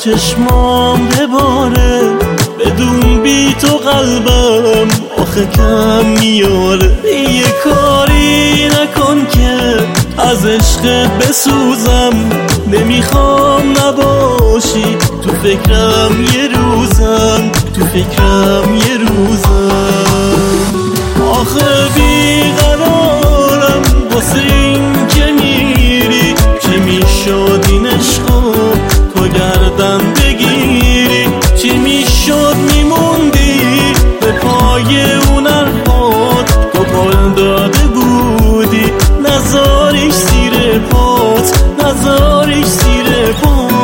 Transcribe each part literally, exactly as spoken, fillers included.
چشمام بباره، بدون بی تو قلبم آخه کم میاره. یه کاری نکن که از عشقت بسوزم، نمیخوام نباشی تو فکرم یه روزم، تو فکرم یه روزم. آخه بیقرارم واسه این که میری، چی میشد این عشقو تو گردن بگیری، چی میشد میموندی به پای اون حرفات، تو پل داده بودی نزاریش زیر پات، نزاریش زیر پات.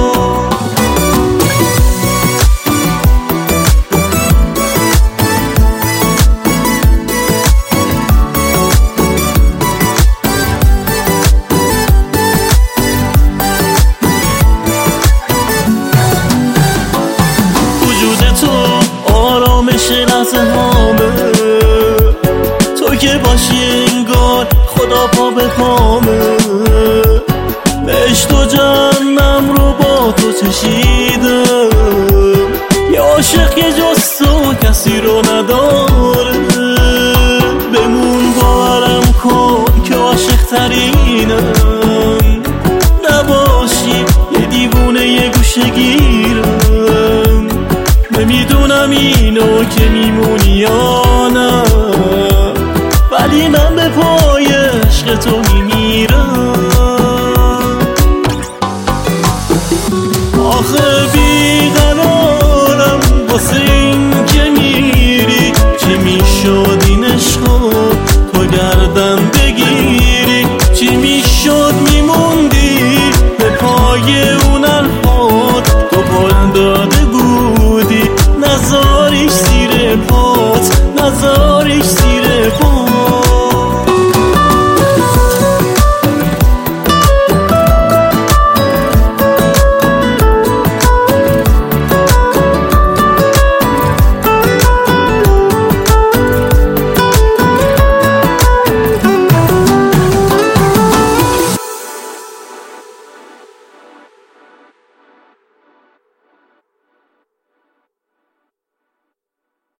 آرامش لحظه هامه، تو که باشی انگار خدا پا به پامه. بهشت و جهنم رو با تو چشیدم، یه عاشق یه جز تو کسی رو نداره. بمون باورم کن که عاشق ترینم، نباشی یه دیوونه یه گوشه گیرم. نمیدونم اینو که میمونی یا نه، ولی من